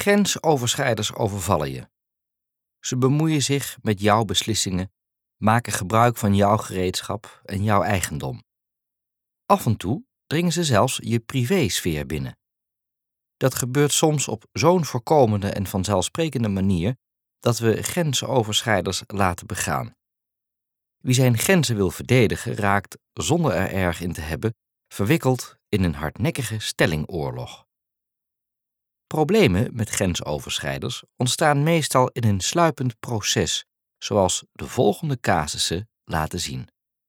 Grensoverschrijders overvallen je. Ze bemoeien zich met jouw beslissingen, maken gebruik van jouw gereedschap en jouw eigendom. Af en toe dringen ze zelfs je privésfeer binnen. Dat gebeurt soms op zo'n voorkomende en vanzelfsprekende manier dat we grensoverschrijders laten begaan. Wie zijn grenzen wil verdedigen raakt, zonder er erg in te hebben, verwikkeld in een hardnekkige stellingoorlog. Problemen met grensoverschrijders ontstaan meestal in een sluipend proces, zoals de volgende casussen laten zien.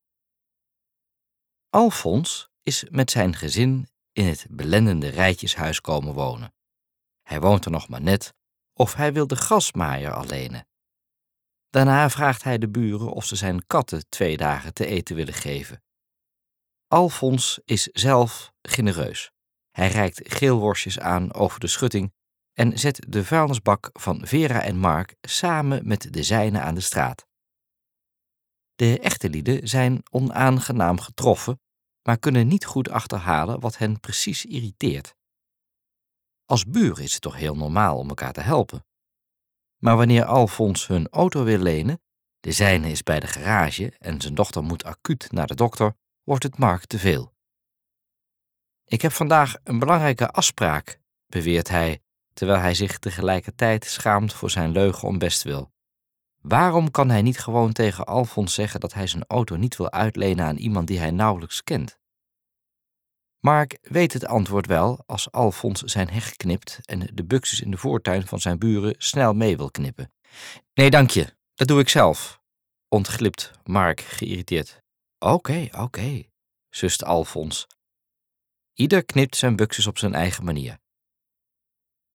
Alfons is met zijn gezin in het belendende rijtjeshuis komen wonen. Hij woont er nog maar net of hij wil de grasmaaier al lenen. Daarna vraagt hij de buren of ze zijn katten 2 dagen te eten willen geven. Alfons is zelf genereus. Hij reikt geelworstjes aan over de schutting en zet de vuilnisbak van Vera en Mark samen met de zijne aan de straat. De echte lieden zijn onaangenaam getroffen, maar kunnen niet goed achterhalen wat hen precies irriteert. Als buren is het toch heel normaal om elkaar te helpen. Maar wanneer Alfons hun auto wil lenen, de zijne is bij de garage en zijn dochter moet acuut naar de dokter, wordt het Mark te veel. Ik heb vandaag een belangrijke afspraak, beweert hij, terwijl hij zich tegelijkertijd schaamt voor zijn leugen om bestwil. Waarom kan hij niet gewoon tegen Alfons zeggen dat hij zijn auto niet wil uitlenen aan iemand die hij nauwelijks kent? Mark weet het antwoord wel als Alfons zijn heg knipt en de buxus in de voortuin van zijn buren snel mee wil knippen. Nee, dank je, dat doe ik zelf, ontglipt Mark geïrriteerd. Oké, sust Alfons. Ieder knipt zijn buxus op zijn eigen manier.